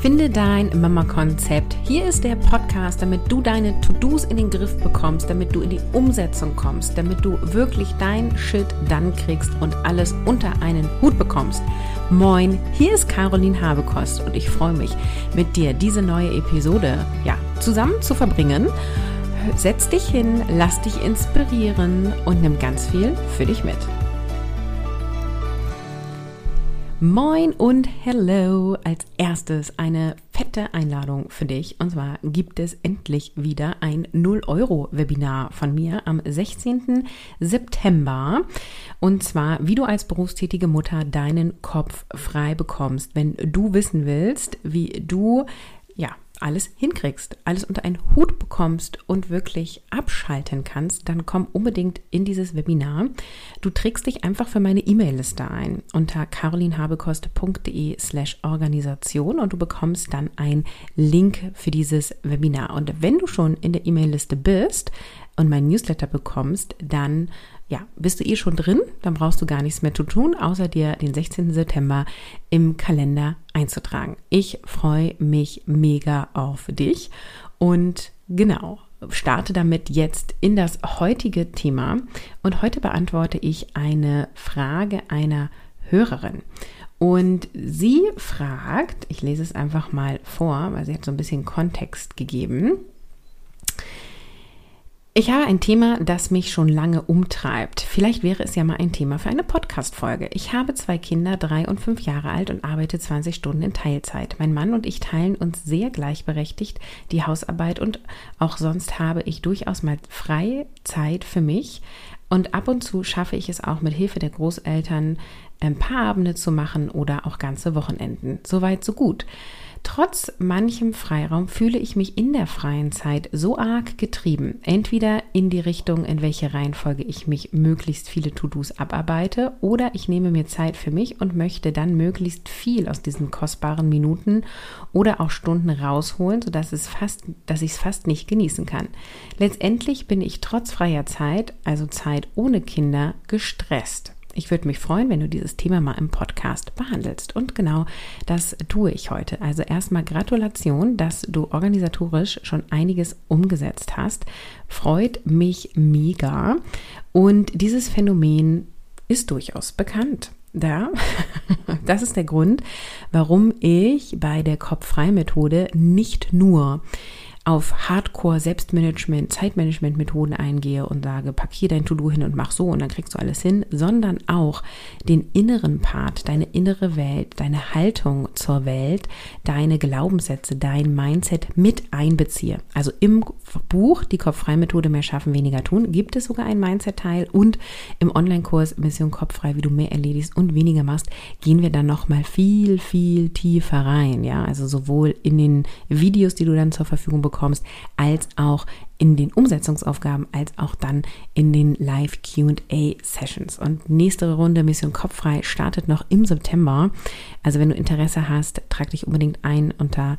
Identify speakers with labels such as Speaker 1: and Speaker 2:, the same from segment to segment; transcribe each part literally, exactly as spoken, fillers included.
Speaker 1: Finde dein Mama-Konzept. Hier ist der Podcast, damit du deine To-Dos in den Griff bekommst, damit du in die Umsetzung kommst, damit du wirklich dein Shit dann kriegst und alles unter einen Hut bekommst. Moin, hier ist Caroline Habekost und ich freue mich, mit dir diese neue Episode ja, zusammen zu verbringen. Setz dich hin, lass dich inspirieren und nimm ganz viel für dich mit. Moin und hello! Als erstes eine fette Einladung für dich. Und zwar gibt es endlich wieder ein null Euro Webinar von mir am sechzehnten September. Und zwar, wie du als berufstätige Mutter deinen Kopf frei bekommst, wenn du wissen willst, wie du ja alles hinkriegst, alles unter einen Hut bekommst und wirklich abschalten kannst, dann komm unbedingt in dieses Webinar. Du trägst dich einfach für meine E-Mail-Liste ein unter carolinhabekost.de slash Organisation und du bekommst dann einen Link für dieses Webinar. Und wenn du schon in der E-Mail-Liste bist und mein Newsletter bekommst, dann ja, bist du eh schon drin, dann brauchst du gar nichts mehr zu tun, außer dir den sechzehnten September im Kalender einzutragen. Ich freue mich mega auf dich und genau, starte damit jetzt in das heutige Thema und heute beantworte ich eine Frage einer Hörerin. Und sie fragt, ich lese es einfach mal vor, weil sie hat so ein bisschen Kontext gegeben. Ich habe ein Thema, das mich schon lange umtreibt. Vielleicht wäre es ja mal ein Thema für eine Podcast-Folge. Ich habe zwei Kinder, drei und fünf Jahre alt und arbeite zwanzig Stunden in Teilzeit. Mein Mann und ich teilen uns sehr gleichberechtigt die Hausarbeit und auch sonst habe ich durchaus mal freie Zeit für mich. Und ab und zu schaffe ich es auch mit Hilfe der Großeltern, ein paar Abende zu machen oder auch ganze Wochenenden. Soweit, so gut. Trotz manchem Freiraum fühle ich mich in der freien Zeit so arg getrieben, entweder in die Richtung, in welche Reihenfolge ich mich möglichst viele To-Dos abarbeite, oder ich nehme mir Zeit für mich und möchte dann möglichst viel aus diesen kostbaren Minuten oder auch Stunden rausholen, sodass es fast, dass ich es fast nicht genießen kann. Letztendlich bin ich trotz freier Zeit, also Zeit ohne Kinder, gestresst. Ich würde mich freuen, wenn du dieses Thema mal im Podcast behandelst. Und genau das tue ich heute. Also erstmal Gratulation, dass du organisatorisch schon einiges umgesetzt hast. Freut mich mega. Und dieses Phänomen ist durchaus bekannt. Ja, das ist der Grund, warum ich bei der Kopf-frei-Methode nicht nur auf Hardcore-Selbstmanagement, Zeitmanagement-Methoden eingehe und sage, pack hier dein To-Do hin und mach so und dann kriegst du alles hin, sondern auch den inneren Part, deine innere Welt, deine Haltung zur Welt, deine Glaubenssätze, dein Mindset mit einbeziehe. Also im Buch Die Kopf-frei-Methode mehr schaffen, weniger tun, gibt es sogar einen Mindset-Teil und im Online-Kurs Mission Kopf-frei, wie du mehr erledigst und weniger machst, gehen wir dann nochmal viel, viel tiefer rein. Ja, also sowohl in den Videos, die du dann zur Verfügung bekommst, bekommst, als auch in den Umsetzungsaufgaben, als auch dann in den Live-Q und A-Sessions. Und nächste Runde Mission Kopffrei startet noch im September. Also wenn du Interesse hast, trag dich unbedingt ein unter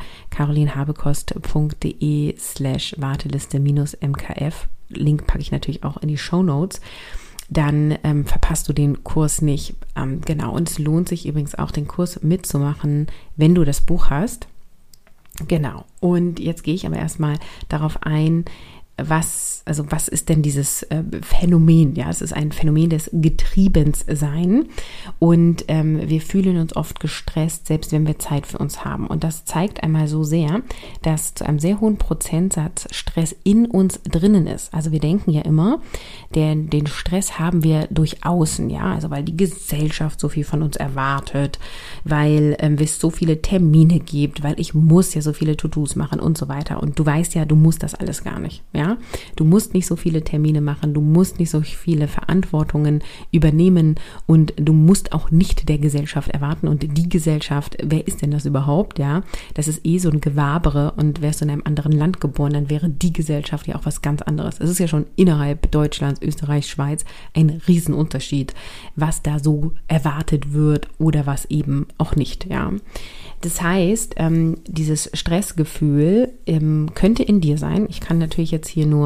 Speaker 1: carolinhabekost.de slash Warteliste minus M K F. Link packe ich natürlich auch in die Shownotes. Dann ähm, verpasst du den Kurs nicht. Ähm, genau, und es lohnt sich übrigens auch, den Kurs mitzumachen, wenn du das Buch hast. Genau, und jetzt gehe ich aber erstmal darauf ein, was, also was ist denn dieses äh, Phänomen? Ja, es ist ein Phänomen des Getriebenssein und ähm, wir fühlen uns oft gestresst, selbst wenn wir Zeit für uns haben. Und das zeigt einmal so sehr, dass zu einem sehr hohen Prozentsatz Stress in uns drinnen ist. Also wir denken ja immer, der, den Stress haben wir durch außen, ja, also weil die Gesellschaft so viel von uns erwartet, weil ähm, es so viele Termine gibt, weil ich muss ja so viele To-Dos machen und so weiter. Und du weißt ja, du musst das alles gar nicht, ja. Ja, du musst nicht so viele Termine machen, du musst nicht so viele Verantwortungen übernehmen und du musst auch nicht der Gesellschaft erwarten. Und die Gesellschaft, wer ist denn das überhaupt? Ja, das ist eh so ein Gewabere und wärst du in einem anderen Land geboren, dann wäre die Gesellschaft ja auch was ganz anderes. Es ist ja schon innerhalb Deutschlands, Österreich, Schweiz ein Riesenunterschied, was da so erwartet wird oder was eben auch nicht, ja. Das heißt, ähm, dieses Stressgefühl ähm, könnte in dir sein. Ich kann natürlich jetzt hier nur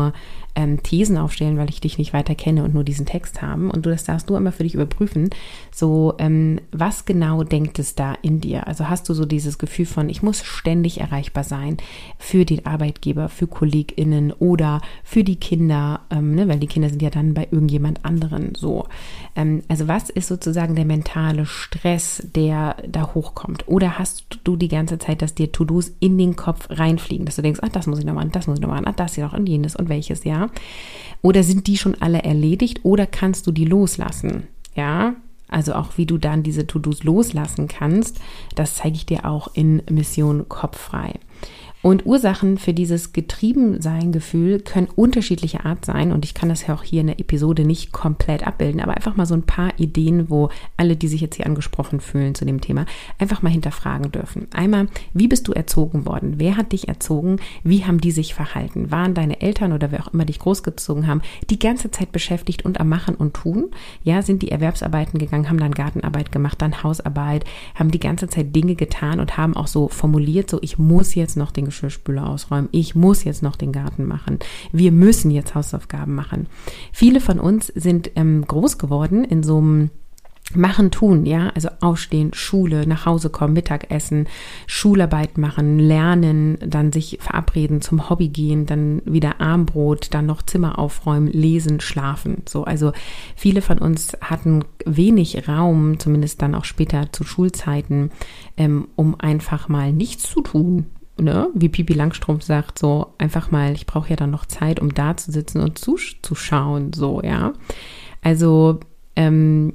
Speaker 1: ähm, Thesen aufstellen, weil ich dich nicht weiter kenne und nur diesen Text haben. Und du, das darfst du immer für dich überprüfen. So, ähm, was genau denkt es da in dir? Also hast du so dieses Gefühl von, ich muss ständig erreichbar sein für den Arbeitgeber, für KollegInnen oder für die Kinder, ähm, ne, weil die Kinder sind ja dann bei irgendjemand anderen so. Ähm, also was ist sozusagen der mentale Stress, der da hochkommt? Oder hast du die ganze Zeit, dass dir To-Dos in den Kopf reinfliegen, dass du denkst, ach, das muss ich noch machen, das muss ich noch machen, ach, das hier noch und jenes und welches, ja? Oder sind die schon alle erledigt oder kannst du die loslassen, ja? Also auch wie du dann diese To-Dos loslassen kannst, das zeige ich dir auch in Mission Kopffrei. Und Ursachen für dieses Getriebensein-Gefühl können unterschiedlicher Art sein und ich kann das ja auch hier in der Episode nicht komplett abbilden, aber einfach mal so ein paar Ideen, wo alle, die sich jetzt hier angesprochen fühlen zu dem Thema, einfach mal hinterfragen dürfen. Einmal, wie bist du erzogen worden? Wer hat dich erzogen? Wie haben die sich verhalten? Waren deine Eltern oder wer auch immer dich großgezogen haben, die ganze Zeit beschäftigt und am Machen und Tun? Ja, sind die Erwerbsarbeiten gegangen, haben dann Gartenarbeit gemacht, dann Hausarbeit, haben die ganze Zeit Dinge getan und haben auch so formuliert, so ich muss jetzt noch den Geschirrspüler ausräumen, ich muss jetzt noch den Garten machen, wir müssen jetzt Hausaufgaben machen. Viele von uns sind ähm, groß geworden in so einem Machen, tun, ja, also aufstehen, Schule, nach Hause kommen, Mittagessen, Schularbeit machen, lernen, dann sich verabreden, zum Hobby gehen, dann wieder Abendbrot, dann noch Zimmer aufräumen, lesen, schlafen. So, also viele von uns hatten wenig Raum, zumindest dann auch später zu Schulzeiten, ähm, um einfach mal nichts zu tun. Ne? Wie Pipi Langstrumpf sagt, so einfach mal, ich brauche ja dann noch Zeit, um da zu sitzen und zuzuschauen, so, ja. Also, ähm,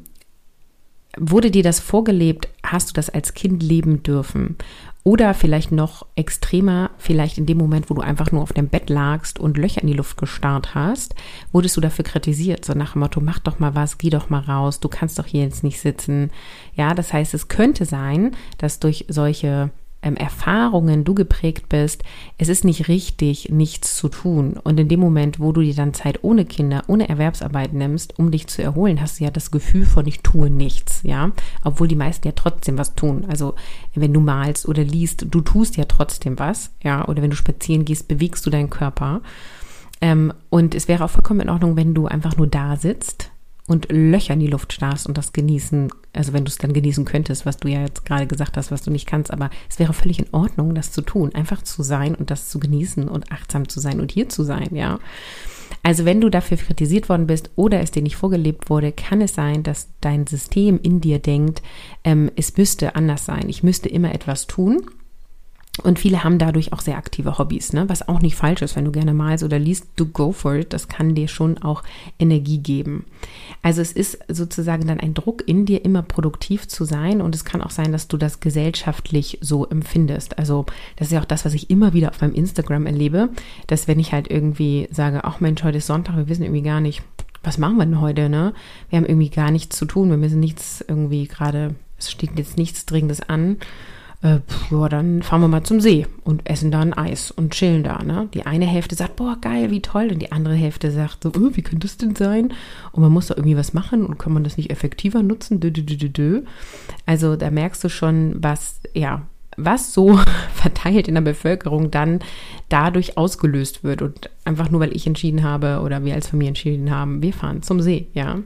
Speaker 1: wurde dir das vorgelebt, hast du das als Kind leben dürfen? Oder vielleicht noch extremer, vielleicht in dem Moment, wo du einfach nur auf dem Bett lagst und Löcher in die Luft gestarrt hast, wurdest du dafür kritisiert, so nach dem Motto, mach doch mal was, geh doch mal raus, du kannst doch hier jetzt nicht sitzen. Ja, das heißt, es könnte sein, dass durch solche ähm, Erfahrungen du geprägt bist, es ist nicht richtig, nichts zu tun. Und in dem Moment, wo du dir dann Zeit ohne Kinder, ohne Erwerbsarbeit nimmst, um dich zu erholen, hast du ja das Gefühl von, ich tue nichts, ja, obwohl die meisten ja trotzdem was tun. Also wenn du malst oder liest, du tust ja trotzdem was, ja, oder wenn du spazieren gehst, bewegst du deinen Körper. Ähm, und es wäre auch vollkommen in Ordnung, wenn du einfach nur da sitzt und Löcher in die Luft starrst und das genießen, also wenn du es dann genießen könntest, was du ja jetzt gerade gesagt hast, was du nicht kannst, aber es wäre völlig in Ordnung, das zu tun, einfach zu sein und das zu genießen und achtsam zu sein und hier zu sein, ja. Also wenn du dafür kritisiert worden bist oder es dir nicht vorgelebt wurde, kann es sein, dass dein System in dir denkt, ähm, es müsste anders sein, ich müsste immer etwas tun. Und viele haben dadurch auch sehr aktive Hobbys, ne? Was auch nicht falsch ist, wenn du gerne malst oder liest, do go for it, das kann dir schon auch Energie geben. Also es ist sozusagen dann ein Druck in dir, immer produktiv zu sein und es kann auch sein, dass du das gesellschaftlich so empfindest. Also das ist ja auch das, was ich immer wieder auf meinem Instagram erlebe, dass wenn ich halt irgendwie sage, ach Mensch, heute ist Sonntag, wir wissen irgendwie gar nicht, was machen wir denn heute, ne? Wir haben irgendwie gar nichts zu tun, wir müssen nichts irgendwie gerade, es steht jetzt nichts Dringendes an. Äh, ja, dann fahren wir mal zum See und essen da ein Eis und chillen da, ne? Die eine Hälfte sagt, boah, geil, wie toll. Und die andere Hälfte sagt so, oh, wie könnte das denn sein? Und man muss da irgendwie was machen und kann man das nicht effektiver nutzen? Dö, dö, dö, dö, dö. Also da merkst du schon, was, ja, was so verteilt in der Bevölkerung dann dadurch ausgelöst wird. Und einfach nur, weil ich entschieden habe oder wir als Familie entschieden haben, wir fahren zum See, ja.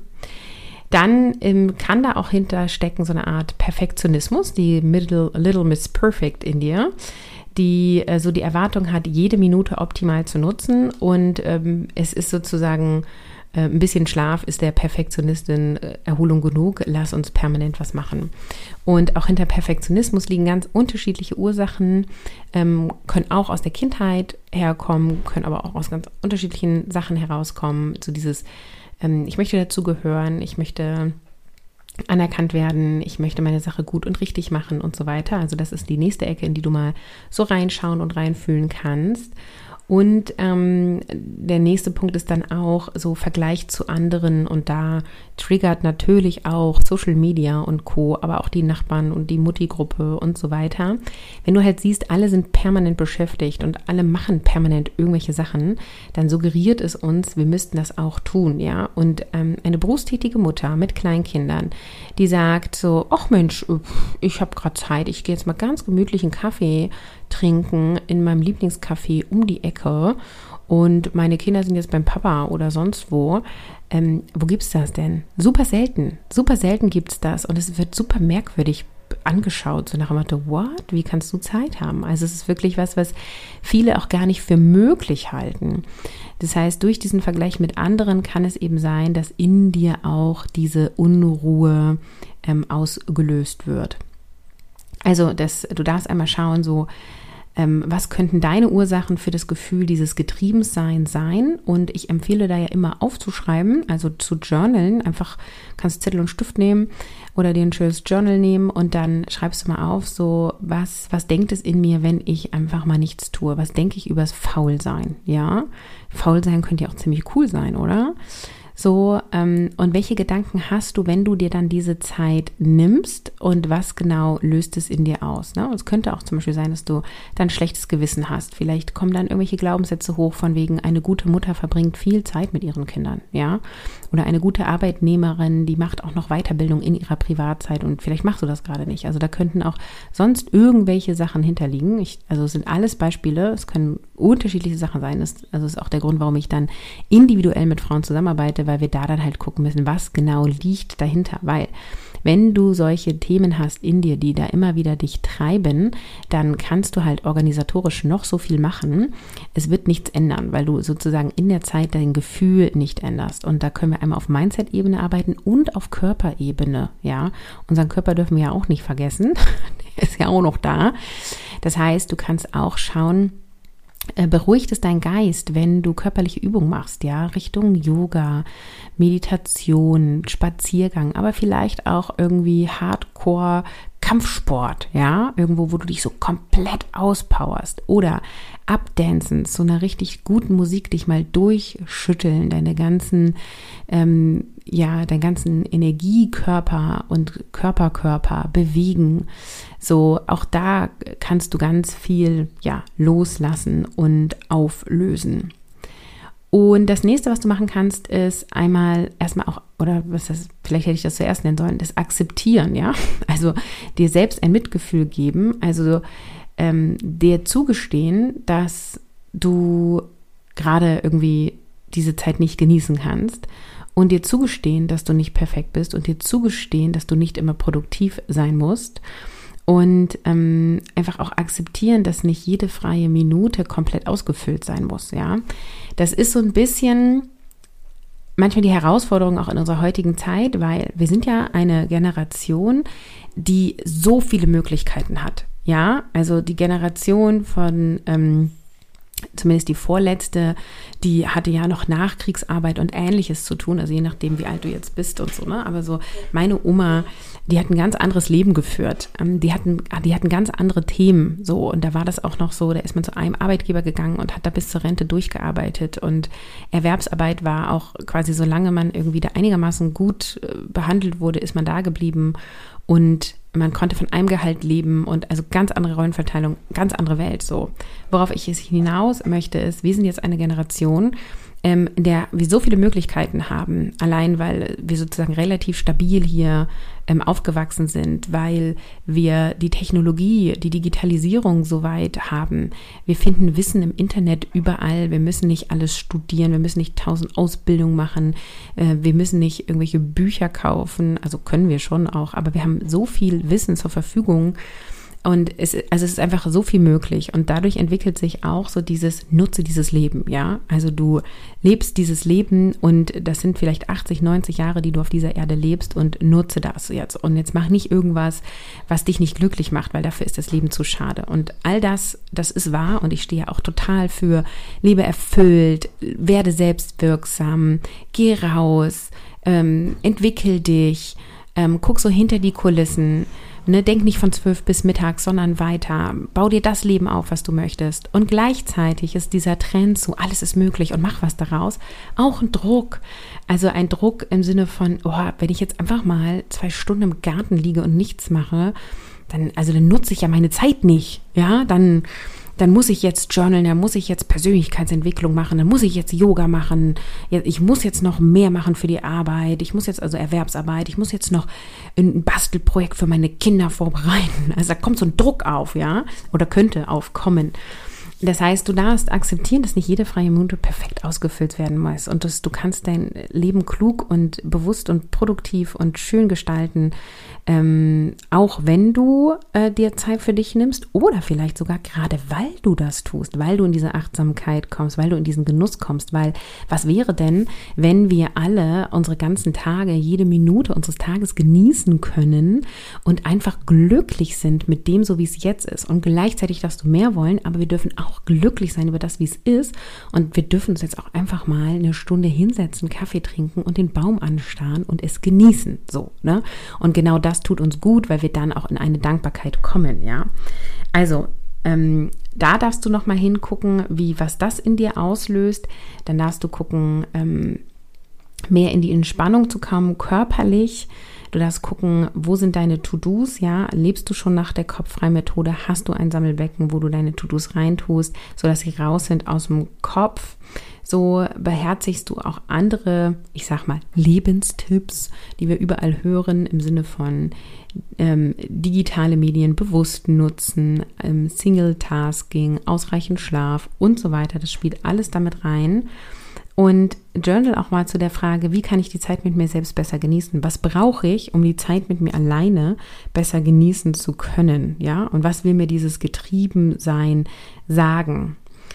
Speaker 1: Dann ähm, kann da auch hinterstecken so eine Art Perfektionismus, die Middle, Little Miss Perfect in dir, die äh, so die Erwartung hat, jede Minute optimal zu nutzen und ähm, es ist sozusagen äh, ein bisschen Schlaf ist der Perfektionistin äh, Erholung genug, lass uns permanent was machen. Und auch hinter Perfektionismus liegen ganz unterschiedliche Ursachen, ähm, können auch aus der Kindheit herkommen, können aber auch aus ganz unterschiedlichen Sachen herauskommen, so dieses ich möchte dazugehören, ich möchte anerkannt werden, ich möchte meine Sache gut und richtig machen und so weiter. Also das ist die nächste Ecke, in die du mal so reinschauen und reinfühlen kannst. Und ähm, der nächste Punkt ist dann auch so Vergleich zu anderen und da triggert natürlich auch Social Media und Co., aber auch die Nachbarn und die Mutti-Gruppe und so weiter. Wenn du halt siehst, alle sind permanent beschäftigt und alle machen permanent irgendwelche Sachen, dann suggeriert es uns, wir müssten das auch tun, ja. Und ähm, eine berufstätige Mutter mit kleinen Kindern, die sagt so, ach Mensch, ich habe gerade Zeit, ich gehe jetzt mal ganz gemütlich einen Kaffee trinken in meinem Lieblingscafé um die Ecke und meine Kinder sind jetzt beim Papa oder sonst wo, ähm, wo gibt's das denn? Super selten, super selten gibt's das und es wird super merkwürdig angeschaut, so nach dem Motto, what? Wie kannst du Zeit haben? Also es ist wirklich was, was viele auch gar nicht für möglich halten. Das heißt, durch diesen Vergleich mit anderen kann es eben sein, dass in dir auch diese Unruhe ähm, ausgelöst wird. Also das, du darfst einmal schauen, so ähm, was könnten deine Ursachen für das Gefühl dieses Getriebensein sein? Und ich empfehle da ja immer aufzuschreiben, also zu journalen. Einfach kannst Zettel und Stift nehmen oder dir ein schönes Journal nehmen und dann schreibst du mal auf, so was, was denkt es in mir, wenn ich einfach mal nichts tue? Was denke ich übers Faulsein? Ja, Faulsein könnte ja auch ziemlich cool sein, oder? So, ähm, und welche Gedanken hast du, wenn du dir dann diese Zeit nimmst und was genau löst es in dir aus? Ne? Und es könnte auch zum Beispiel sein, dass du dann schlechtes Gewissen hast. Vielleicht kommen dann irgendwelche Glaubenssätze hoch von wegen, eine gute Mutter verbringt viel Zeit mit ihren Kindern, ja? Oder eine gute Arbeitnehmerin, die macht auch noch Weiterbildung in ihrer Privatzeit und vielleicht machst du das gerade nicht. Also da könnten auch sonst irgendwelche Sachen hinterliegen. Ich, also es sind alles Beispiele, es können unterschiedliche Sachen sein. Das, also das ist auch der Grund, warum ich dann individuell mit Frauen zusammenarbeite, weil wir da dann halt gucken müssen, was genau liegt dahinter. Weil wenn du solche Themen hast in dir, die da immer wieder dich treiben, dann kannst du halt organisatorisch noch so viel machen. Es wird nichts ändern, weil du sozusagen in der Zeit dein Gefühl nicht änderst. Und da können wir einmal auf Mindset-Ebene arbeiten und auf Körperebene. Ja, unseren Körper dürfen wir ja auch nicht vergessen. Der ist ja auch noch da. Das heißt, du kannst auch schauen, beruhigt es dein Geist, wenn du körperliche Übungen machst, ja, Richtung Yoga, Meditation, Spaziergang, aber vielleicht auch irgendwie Hardcore Kampfsport, ja, irgendwo, wo du dich so komplett auspowerst oder abdancen, so einer richtig guten Musik dich mal durchschütteln, deine ganzen, ähm, ja, deinen ganzen Energiekörper und Körperkörper bewegen. So, auch da kannst du ganz viel, ja, loslassen und auflösen. Und das nächste, was du machen kannst, ist einmal erstmal auch, oder was das, vielleicht hätte ich das zuerst nennen sollen, das Akzeptieren, ja. Also dir selbst ein Mitgefühl geben, also ähm, dir zugestehen, dass du gerade irgendwie diese Zeit nicht genießen kannst und dir zugestehen, dass du nicht perfekt bist und dir zugestehen, dass du nicht immer produktiv sein musst. Und ähm, einfach auch akzeptieren, dass nicht jede freie Minute komplett ausgefüllt sein muss, ja. Das ist so ein bisschen manchmal die Herausforderung auch in unserer heutigen Zeit, weil wir sind ja eine Generation, die so viele Möglichkeiten hat, ja. Also die Generation von, ähm, zumindest die vorletzte, die hatte ja noch Nachkriegsarbeit und Ähnliches zu tun, also je nachdem, wie alt du jetzt bist und so, ne? Aber so meine Oma, die hat ein ganz anderes Leben geführt. Die hatten, die hatten ganz andere Themen, so. Und da war das auch noch so, da ist man zu einem Arbeitgeber gegangen und hat da bis zur Rente durchgearbeitet. Und Erwerbsarbeit war auch quasi, solange man irgendwie da einigermaßen gut behandelt wurde, ist man da geblieben. Und man konnte von einem Gehalt leben und also ganz andere Rollenverteilung, ganz andere Welt, so. Worauf ich jetzt hinaus möchte, ist, wir sind jetzt eine Generation, ähm, in der wir so viele Möglichkeiten haben, allein weil wir sozusagen relativ stabil hier ähm, aufgewachsen sind, weil wir die Technologie, die Digitalisierung so weit haben. Wir finden Wissen im Internet überall. Wir müssen nicht alles studieren, wir müssen nicht tausend Ausbildungen machen, äh, wir müssen nicht irgendwelche Bücher kaufen, also können wir schon auch, aber wir haben so viel Wissen zur Verfügung. Und es, also es ist einfach so viel möglich und dadurch entwickelt sich auch so dieses Nutze dieses Leben, ja, also du lebst dieses Leben und das sind vielleicht achtzig, neunzig Jahre, die du auf dieser Erde lebst und nutze das jetzt und jetzt mach nicht irgendwas, was dich nicht glücklich macht, weil dafür ist das Leben zu schade und all das, das ist wahr und ich stehe ja auch total für Lebe erfüllt, werde selbstwirksam, geh raus, ähm, entwickel dich, ähm, guck so hinter die Kulissen. Ne, denk nicht von zwölf bis mittags, sondern weiter. Bau dir das Leben auf, was du möchtest. Und gleichzeitig ist dieser Trend so, alles ist möglich und mach was daraus, auch ein Druck. Also ein Druck im Sinne von, oh, wenn ich jetzt einfach mal zwei Stunden im Garten liege und nichts mache, dann, also dann nutze ich ja meine Zeit nicht. Ja, dann, dann muss ich jetzt journalen, dann muss ich jetzt Persönlichkeitsentwicklung machen, dann muss ich jetzt Yoga machen, ich muss jetzt noch mehr machen für die Arbeit, ich muss jetzt also Erwerbsarbeit, ich muss jetzt noch ein Bastelprojekt für meine Kinder vorbereiten. Also da kommt so ein Druck auf, ja, oder könnte aufkommen. Das heißt, du darfst akzeptieren, dass nicht jede freie Minute perfekt ausgefüllt werden muss und dass du kannst dein Leben klug und bewusst und produktiv und schön gestalten, ähm, auch wenn du äh, dir Zeit für dich nimmst oder vielleicht sogar gerade, weil du das tust, weil du in diese Achtsamkeit kommst, weil du in diesen Genuss kommst, weil was wäre denn, wenn wir alle unsere ganzen Tage, jede Minute unseres Tages genießen können und einfach glücklich sind mit dem, so wie es jetzt ist, und gleichzeitig darfst du mehr wollen, aber wir dürfen auch auch glücklich sein über das, wie es ist, und wir dürfen uns jetzt auch einfach mal eine Stunde hinsetzen, Kaffee trinken und den Baum anstarren und es genießen, so, ne? Und genau das tut uns gut, weil wir dann auch in eine Dankbarkeit kommen, ja? Also, ähm, da darfst du noch mal hingucken, wie, was das in dir auslöst. Dann darfst du gucken, ähm, mehr in die Entspannung zu kommen, körperlich. Du darfst gucken, wo sind deine To-Dos, ja, lebst du schon nach der Kopffrei-Methode, hast du ein Sammelbecken, wo du deine To-Dos reintust, sodass sie raus sind aus dem Kopf. So beherzigst du auch andere, ich sag mal, Lebenstipps, die wir überall hören, im Sinne von ähm, digitale Medien bewusst nutzen, ähm, Single-Tasking, ausreichend Schlaf und so weiter. Das spielt alles damit rein. Und journal auch mal zu der Frage, wie kann ich die Zeit mit mir selbst besser genießen? Was brauche ich, um die Zeit mit mir alleine besser genießen zu können? Ja, und was will mir dieses Getriebensein sagen?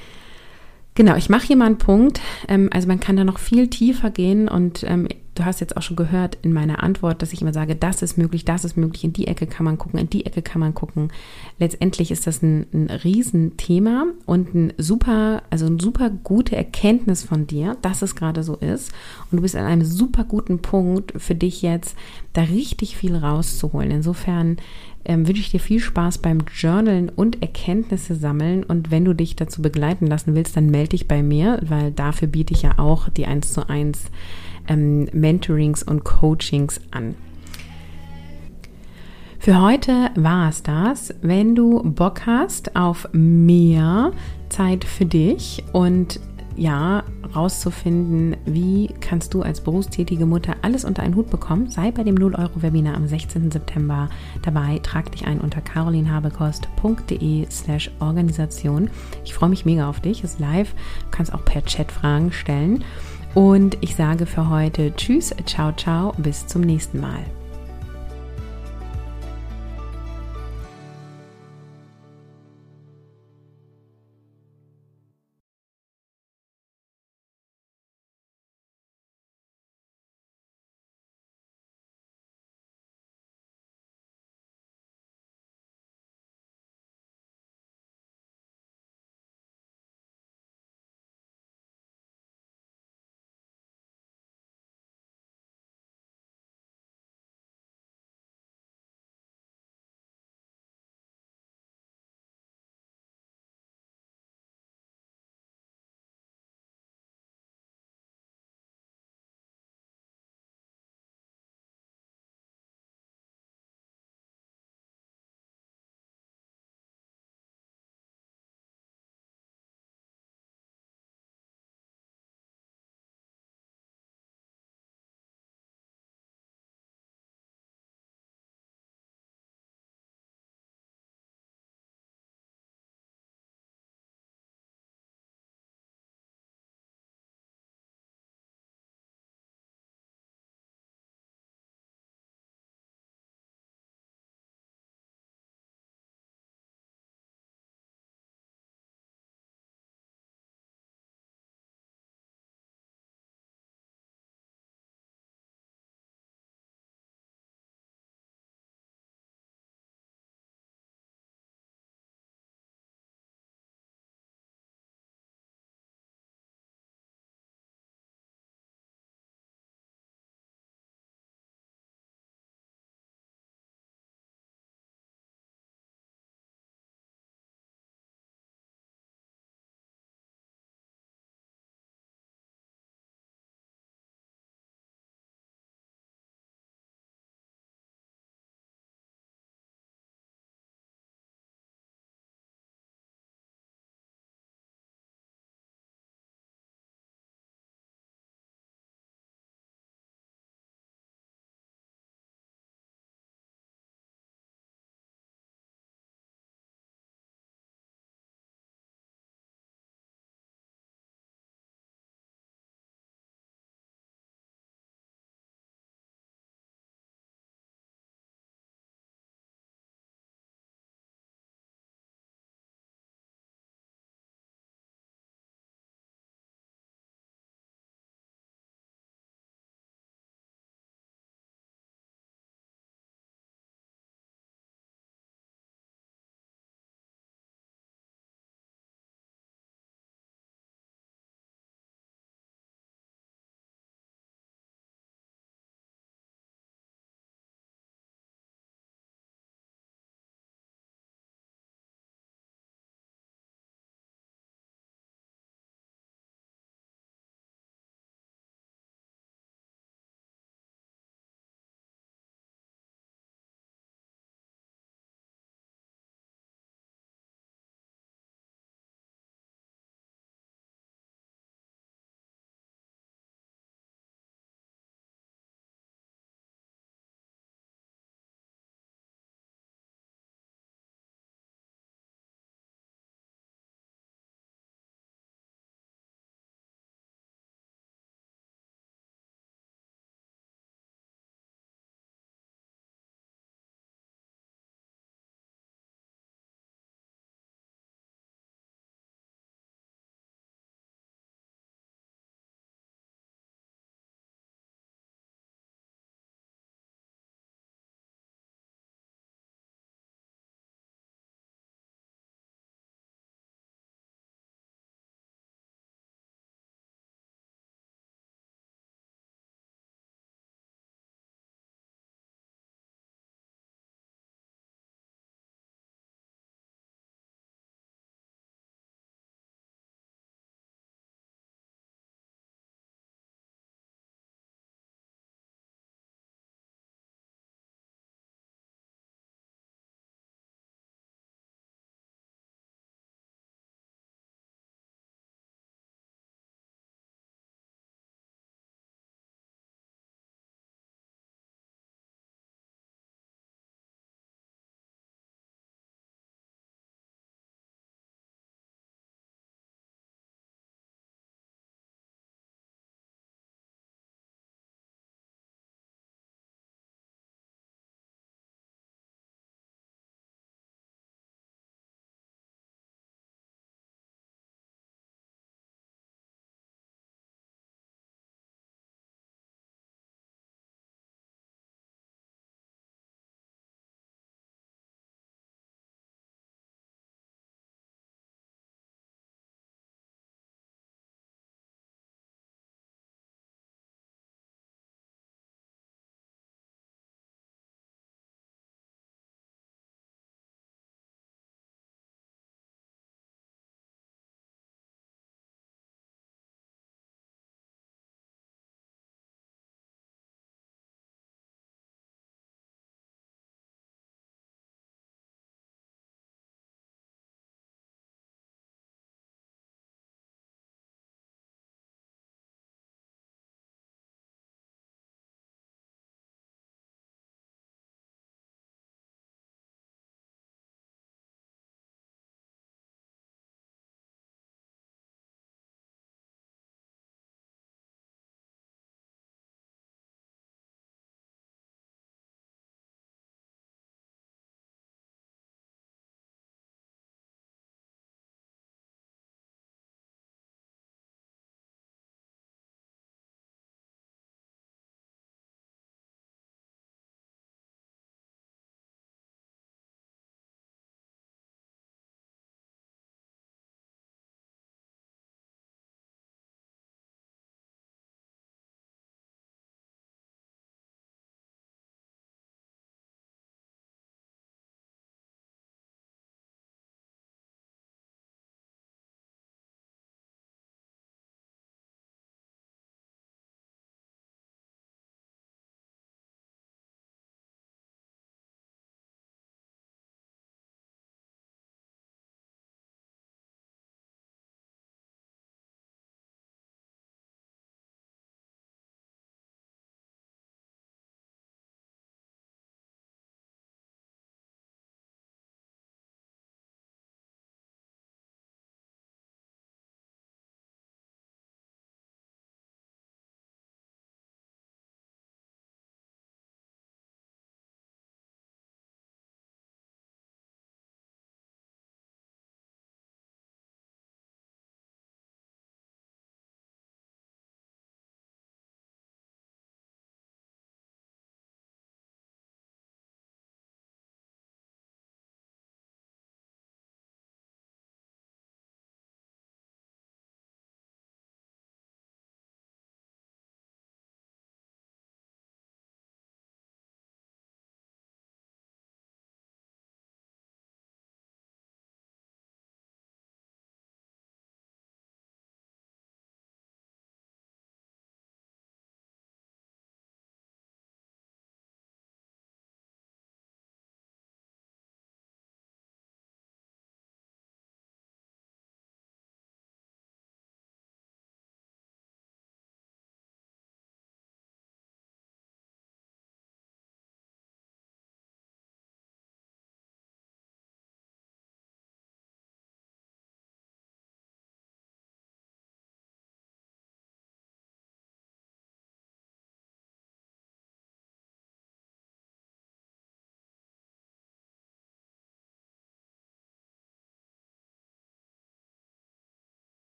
Speaker 1: Genau, ich mache hier mal einen Punkt. Also man kann da noch viel tiefer gehen und ähm, du hast jetzt auch schon gehört in meiner Antwort, dass ich immer sage, das ist möglich, das ist möglich, in die Ecke kann man gucken, in die Ecke kann man gucken. Letztendlich ist das ein, ein Riesenthema und ein super, also eine super gute Erkenntnis von dir, dass es gerade so ist. Und du bist an einem super guten Punkt für dich jetzt, da richtig viel rauszuholen. Insofern Ähm, wünsche ich dir viel Spaß beim Journalen und Erkenntnisse sammeln, und wenn du dich dazu begleiten lassen willst, dann melde dich bei mir, weil dafür biete ich ja auch die eins zu eins ähm, Mentorings und Coachings an. Für heute war es das. Wenn du Bock hast auf mehr Zeit für dich und ja, rauszufinden, wie kannst du als berufstätige Mutter alles unter einen Hut bekommen, sei bei dem null Euro Webinar am sechzehnten September dabei. Trag dich ein unter carolinhabekost.de slash Organisation. Ich freue mich mega auf dich, ist live. Du kannst auch per Chat Fragen stellen. Und ich sage für heute Tschüss, ciao, ciao, bis zum nächsten Mal.